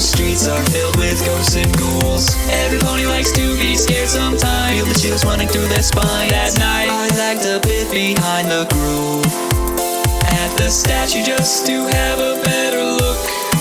streets are filled with ghosts and ghouls. Every pony likes to be scared sometimes. Feel the chills running through their spine. At night, I like to pit behind the groove at the statue just to have a better look.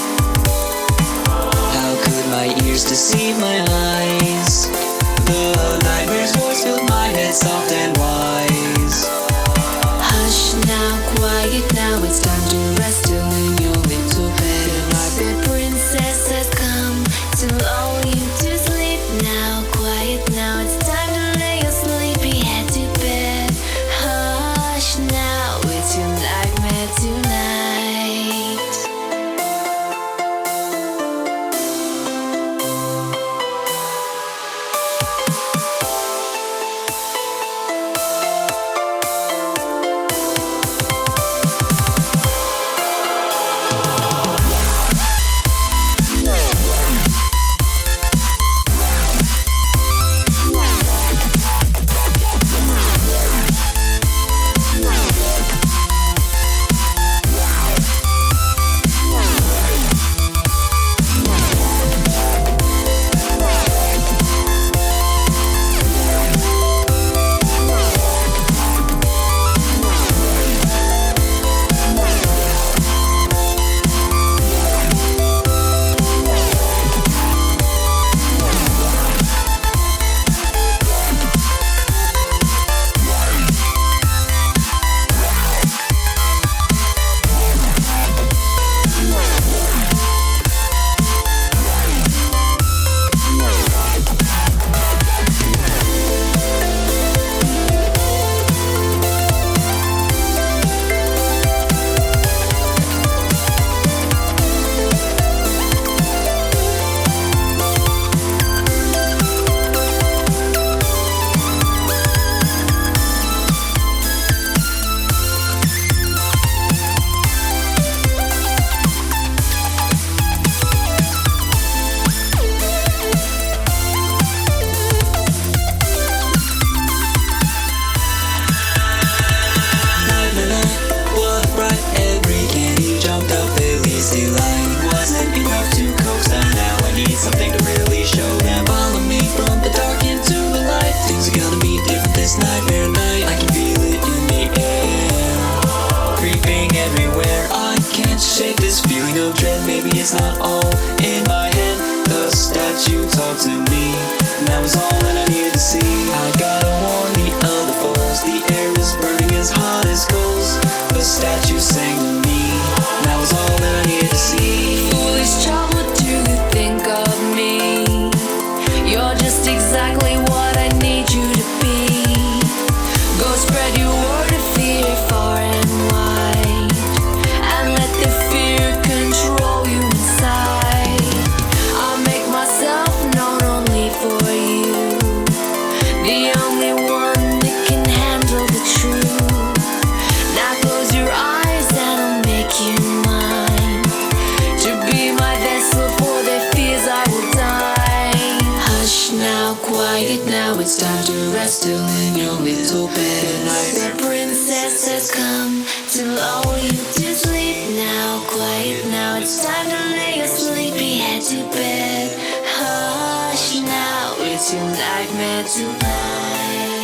How could my ears deceive my eyes? The nightmare's voice filled my head soft and wise. Hush now, quiet now, it's time to rest till in your little bed. The princess has come to lull you to sleep now. Quiet now, it's time to lay your sleepy head to bed. Hush now, it's your nightmare tonight. It's not all in my head. The statue talked to me, and that was all that I needed to see. I gotta warn the other foes, the air is burning as hot as coals. The statue sang to me, and that was all that I needed to see. Foolish child, what do you think of me? You're just exactly what I need you to be. Go spread your word of fear far and wide, and let the fear control you inside. I'll make myself known only for you, the only one that can handle the truth. Now close your eyes and I'll make you mine, to be my vessel for their fears I will die. Hush now, quiet now, it's time to rest till in your little bed. The princess has come to lull you to sleep now. Quiet now, it's time to lay your sleepy head to bed. Hush now, it's your nightmare tonight.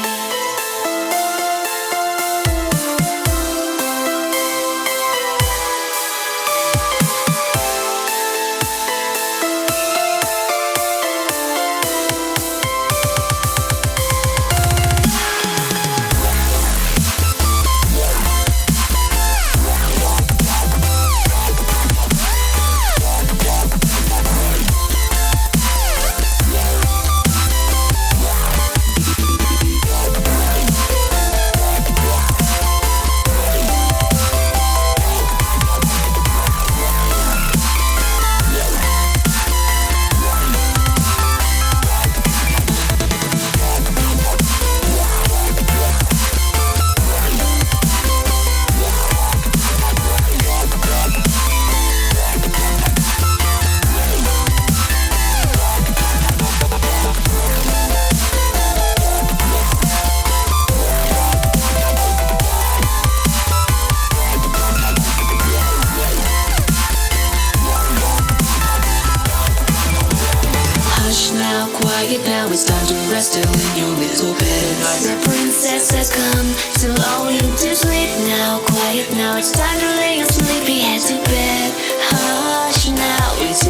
quiet now, it's time to rest in your little bed. The princess has come to lull you to sleep now. Quiet now, it's time to lay your sleepy head to bed. Hush now, it's